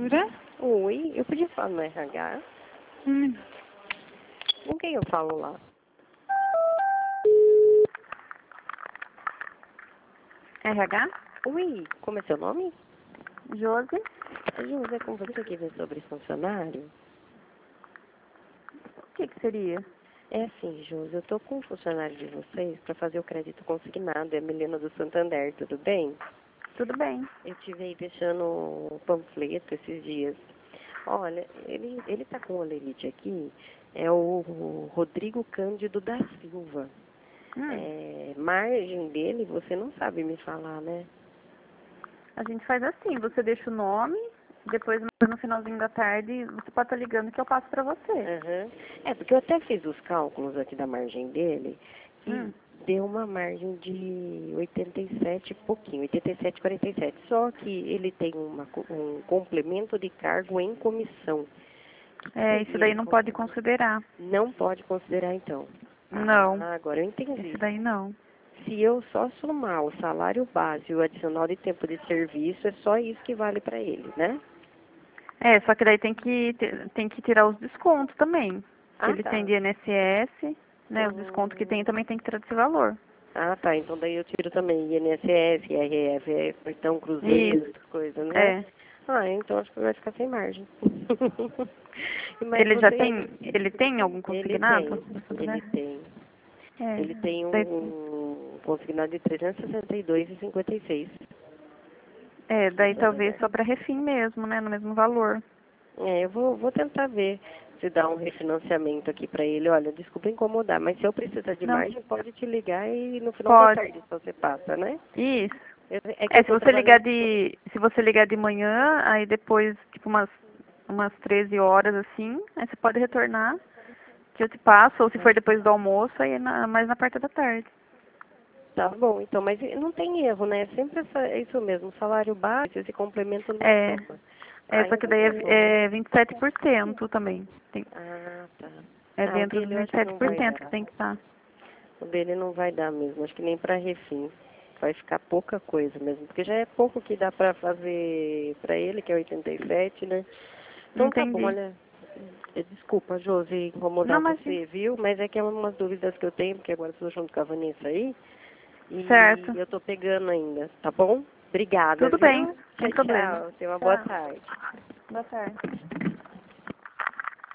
Jura? Oi, eu podia falar no RH? Com quem eu falo lá? RH? Oi, como é seu nome? Josi? José, com você que vê sobre funcionário? O que seria? É assim, José, eu tô com um funcionário de vocês para fazer o crédito consignado, é a Milena do Santander, tudo bem? Tudo bem. Eu estive aí deixando o panfleto esses dias. Olha, ele tá com o olerite aqui, é o Rodrigo Cândido da Silva. Margem dele, você não sabe me falar, né? A gente faz assim, você deixa o nome, depois no finalzinho da tarde você pode estar ligando que eu passo pra você. Aham. É, porque eu até fiz os cálculos aqui da margem dele e deu uma margem de 87 e pouquinho, 87,47. Só que ele tem um complemento de cargo em comissão. Isso daí não pode considerar. Não pode considerar, então. Não. Agora eu entendi. Esse daí não. Se eu só somar o salário base e o adicional de tempo de serviço, é só isso que vale para ele, né? Só que daí tem que tirar os descontos também. Que ele Tá. tem de INSS, né? Os descontos que tem também tem que tirar desse valor. Tá. Então daí eu tiro também INSS, IRF, cartão cruzeiro, essas coisas, né? Então acho que vai ficar sem margem. Mas Ele tem algum consignado? Ele tem. Ele tem Daí, um consignado de 362,56. daí talvez só para refim mesmo, né? No mesmo valor. Eu vou tentar ver se dá um refinanciamento aqui para ele. Olha, desculpa incomodar, mas se eu precisar de margem, pode te ligar e no final da tarde você passa, né? Isso. Se você ligar de manhã, aí depois, tipo umas 13 horas assim, aí você pode retornar, que eu te passo, ou se for depois do almoço, aí é mais na parte da tarde. Tá bom, então, mas não tem erro, né? Sempre isso mesmo, salário baixo, esse complemento não soma. Só que daí é 27% também. Tá. É dentro dos Eu acho que não vai 27% dar. que tem que estar. O dele não vai dar mesmo, acho que nem para refim. Vai ficar pouca coisa mesmo, porque já é pouco que dá para fazer para ele, que é 87, né? Então tá bom, olha. Desculpa, Josi, incomodar você, viu? Mas é que é umas dúvidas que eu tenho, porque agora estou junto com a Vanessa aí. E eu tô pegando ainda, tá bom? Obrigada, Tudo viu? bem, sem problema. Tchau, tenha uma boa tarde. Boa tarde.